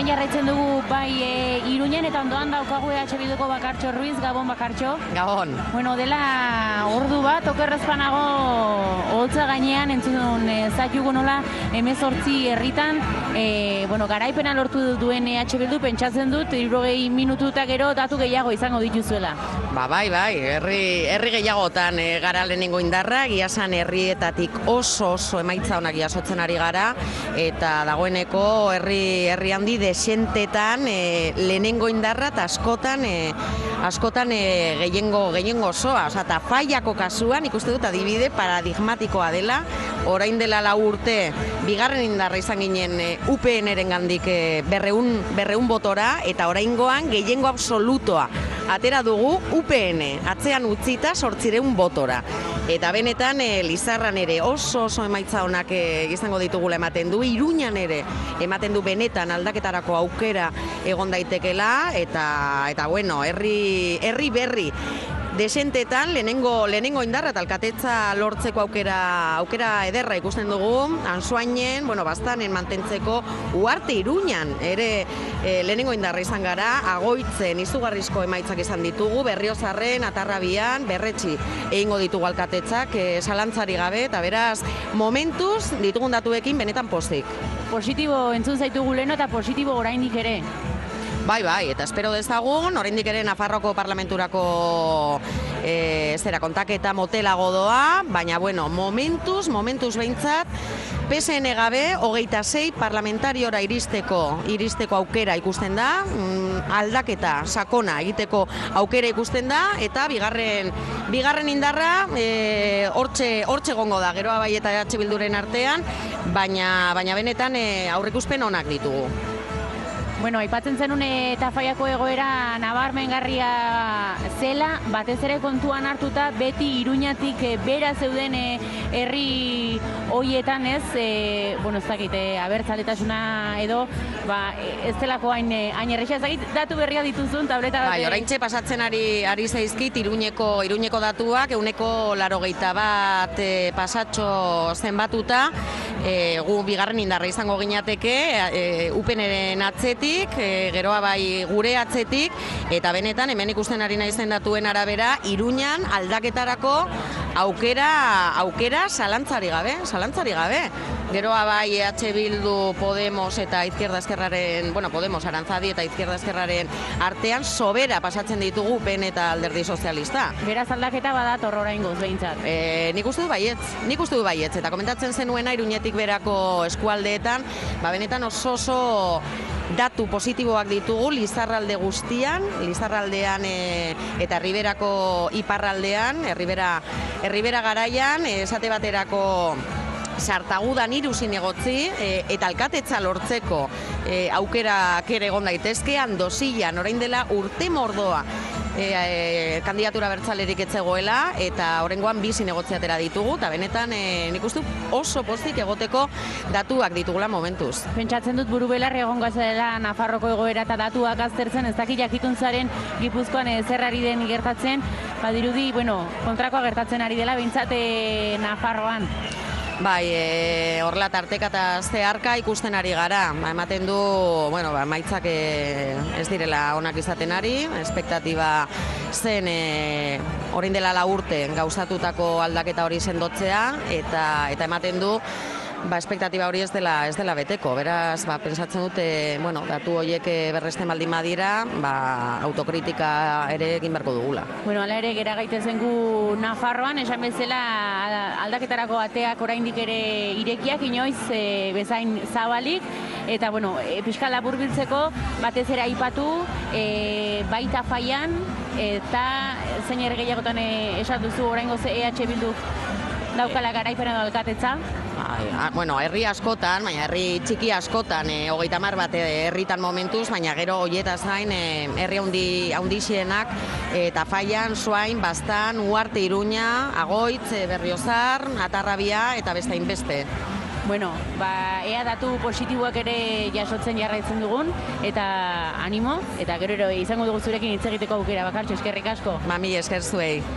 hemen jarraitzen dugu bai Iruñen eta ondoan daukagu EH Bilduko Bakartxo Ruiz, Gabon Bakartxo. Gabon. Bueno, dela ordu bat, okerrezpanago holtza gainean entzun zaiugu nola 18 herritan garaipena lortu duen EH Bildu, pentsatzen dut 60 minututa gero datu gehiago izango dituzuela. Bai, herri gehiagotan gara lehenengo indarra, giasan herrietatik oso emaitza onak jasotzen ari gara, eta dagoeneko herri handi desentetan lehenengo indarra eta askotan gehiengo osoa, eta Faiako kasuan ikuste dut adibide paradigmatikoa dela. Orain dela 4 urte bigarren indarra izan ginen UPN-eren gandik 200 botora, eta oraingoan gehiengo absolutoa atera dugu UPN, atzean utzita 800 botora. Eta benetan Lizarran ere oso emaitza onak izango ditugula ematen du, Iruñan ere ematen du benetan aldaketarako aukera egon daitekela, eta bueno, herri berri desentetan lehenengo indarra eta alkatetza lortzeko aukera ederra ikusten dugu, Ansoainen, Baztanen mantentzeko, Uharte Iruñan ere lehenengo indarra izan gara, Agoitzen izugarrizko emaitzak izan ditugu, Berriozarren, Atarrabian, Berretxi egingo ditugu alkatetzak, zalantzari gabe, eta beraz, momentuz ditugun datuekin benetan pozik. Positibo entzun zaitugu leheno eta positibo oraindik ere. Bai, eta espero dezagun, oraindik ere Nafarroko parlamenturako kontaketa motelago doa, baina momentuz behintzat, PSN gabe 26 parlamentariora iristeko aukera ikusten da, aldaketa sakona egiteko aukera ikusten da, eta bigarren indarra hortxe gongo da, Geroa Bai eta EH Bilduren artean, baina benetan aurreikuspen onak ditugu. Aipatzen zenun eta Faiako egoera nabarmengarria zela, batez ere kontuan hartuta beti Iruñatik bera zeuden herri hoietan ez dakit, abertzaletasuna edo, ez delako hain erresa, ez dakit datu berria dituzun tableta bat. Oraintxe pasatzen ari zaizkit Iruñeko datuak, 181 pasatxo zenbatuta, gu bigarren indarra izango ginateke, UPN-eren atzetik, Geroa Bai gure atzetik, eta benetan hemen ikusten ari naizen datuen arabera Iruñan aldaketarako aukera zalantzari gabe. Geroa Bai, EH Bildu, Podemos eta Izquierda Esquerraren, Podemos, Arantzadi eta Izquierda Esquerraren artean sobera pasatzen ditugu UPN eta Alderdi Sozialista. Beraz aldaketa badator oraingoz behintzat. Nik uste du baietz, eta komentatzen zenuena Iruñetik berako eskualdeetan, benetan oso datu positiboak ditugu Lizarralde guztian, Lizarraldean eta Herriberako iparraldean, Herribera garaian, esate baterako Sartagudan 3 zinegotzi eta alkatetza lortzeko aukerak ere egon daitezke, Andosillan orain dela urte mordoa kandidatura bertzalerik etzegoela, eta oraingoan 2 zinegotzi atera ditugu, eta benetan nik uste oso pozik egoteko datuak ditugula momentuz. Pentsatzen dut buru belarri egongo zela Nafarroko egoera eta datuak aztertzen, ez dakit jakitun zaren Gipuzkoan zer ari den gertatzen, badirudi, kontrakoa gertatzen ari dela behintzat Nafarroan. Horrela tarteka eta zeharka ikusten ari gara. Ematen du, emaitzak ez direla onak izaten ari, espektatiba zen orain dela 4 urte gauzatutako aldaketa hori sendotzea, eta ematen du espektatiba hori ez dela beteko. Beraz, pentsatzen dute, datu horiek berresten baldin badira, autokritika ere egin beharko dugula. Hala ere, gera gaitezen gu Nafarroan, esan bezala aldaketarako ateak oraindik ere irekiak, inoiz bezain zabalik, eta, pixka labur biltzeko, batez ere aipatu, baita Faian, eta zein gehiagotan esan duzu oraingoz EH Bildu daukala garaipena da alkatetza? Herri askotan, herri txiki askotan, 30 bat herritan momentuz, baina gero hoietaz gain herri handixenak, eta Faian, Soain, Baztan, Uharte Iruña, Agoitz, Berriozar, Atarrabia eta beste hainbeste. Ea datu positiboak ere jasotzen jarraitzen dugun, eta animo, eta gero izango dugu zurekin hitz egiteko aukera, Bakartxo, eskerrik asko. Mila esker zuei.